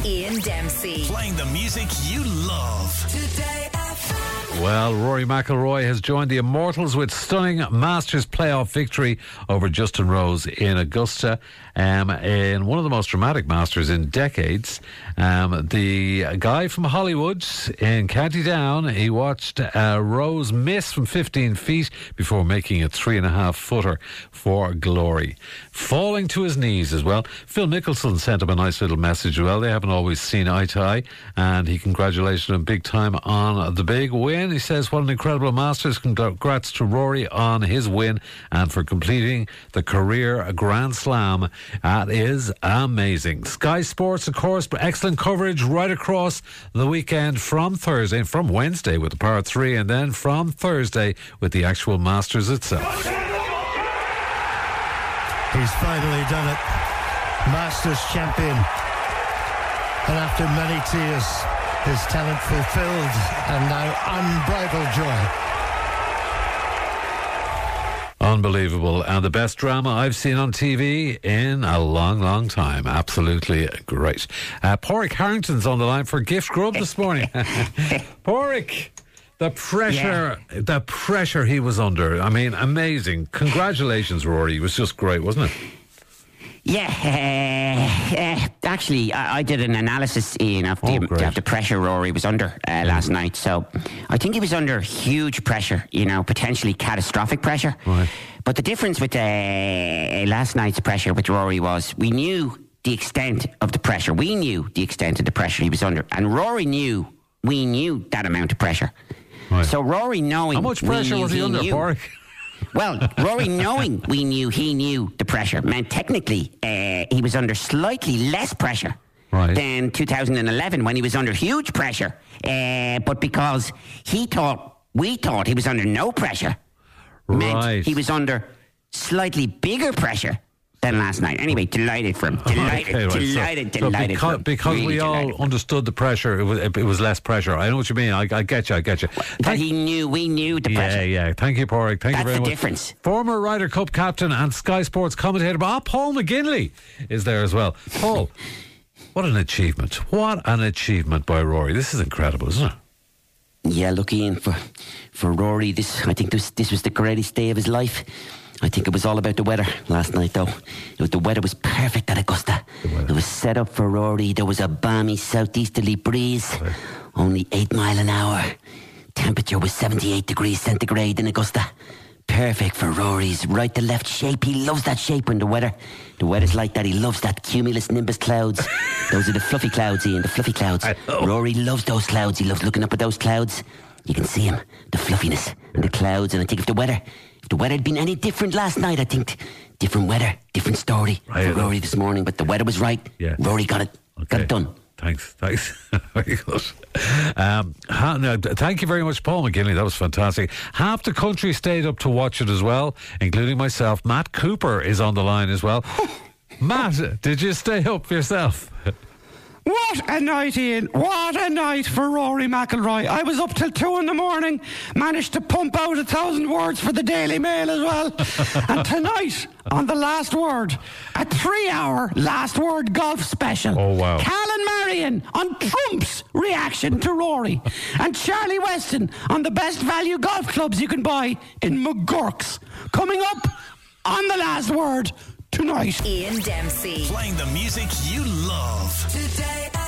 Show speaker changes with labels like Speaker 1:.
Speaker 1: Ian Dempsey.
Speaker 2: Playing the music you love.
Speaker 1: Today FM.
Speaker 3: Well, Rory McIlroy has joined the Immortals with stunning Masters playoff victory over Justin Rose in Augusta, in one of the most dramatic Masters in decades. The guy from Hollywood in County Down, he watched Rose miss from 15 feet before making a 3.5 footer for glory, falling to his knees as well. Phil Mickelson sent him a nice little message as well. They haven't always seen eye to eye, and he congratulated him big time on the big win. He says, what an incredible Masters. Congrats to Rory on his win and for completing the career Grand Slam. That is amazing. Sky Sports, of course, excellent coverage right across the weekend from Wednesday with the par 3, and then from Thursday with the actual Masters itself.
Speaker 4: He's finally done it. Masters champion. And after many tears, his talent fulfilled and now unbridled joy.
Speaker 3: Unbelievable, and the best drama I've seen on TV in a long, long time. Absolutely great. Porrick Harrington's on the line for Gift Grub this morning. Porrick, the pressure he was under. I mean, amazing. Congratulations, Rory. It was just great, wasn't it?
Speaker 5: Yeah, actually, I did an analysis, Ian, of the pressure Rory was under last night. So I think he was under huge pressure, potentially catastrophic pressure.
Speaker 3: Right.
Speaker 5: But the difference with last night's pressure with Rory was we knew the extent of the pressure. We knew the extent of the pressure he was under. And Rory knew we knew that amount of pressure.
Speaker 3: Right.
Speaker 5: So Rory knowing...
Speaker 3: How much pressure was he under, Porrick?
Speaker 5: Well, Rory knowing we knew he knew the pressure meant technically he was under slightly less pressure than 2011 when he was under huge pressure. But because we thought he was under no pressure, meant he was under slightly bigger pressure than last night. Anyway, delighted for him. Delighted.
Speaker 3: Because
Speaker 5: really
Speaker 3: we all understood the pressure, it was less pressure. I know what you mean. I get you.
Speaker 5: But we knew the pressure.
Speaker 3: Yeah. Thank you, Porrick. Thank you very much.
Speaker 5: That's the difference.
Speaker 3: Former Ryder Cup captain and Sky Sports commentator Paul McGinley is there as well. Paul, what an achievement. What an achievement by Rory. This is incredible, isn't it?
Speaker 5: Yeah, look, Ian, for Rory, I think this was the greatest day of his life. I think it was all about the weather last night, though. The weather was perfect at Augusta. It was set up for Rory. There was a balmy southeasterly breeze, only 8 miles an hour. Temperature was 78 degrees centigrade in Augusta. Perfect for Rory's right to left shape. He loves that shape when the weather's like that. He loves that cumulus nimbus clouds. Those are the fluffy clouds, Ian, the fluffy clouds. Rory loves those clouds. He loves looking up at those clouds. You can see him, the fluffiness and the clouds. And I think if the weather had been any different last night, I think different weather, different story for Rory this morning. But the weather was right.
Speaker 3: Yeah.
Speaker 5: Rory got it done.
Speaker 3: Thanks. Very good. Thank you very much, Paul McGinley. That was fantastic. Half the country stayed up to watch it as well, including myself. Matt Cooper is on the line as well. Matt, did you stay up yourself?
Speaker 6: What a night, Ian. What a night for Rory McIlroy. I was up till 2 a.m, managed to pump out 1,000 words for the Daily Mail as well. And tonight, on The Last Word, a 3-hour Last Word golf special.
Speaker 3: Oh, wow.
Speaker 6: Callan Marion on Trump's reaction to Rory. And Charlie Weston on the best value golf clubs you can buy in McGurk's. Coming up on The Last Word tonight.
Speaker 1: Ian Dempsey.
Speaker 2: Playing the music you love.
Speaker 1: Today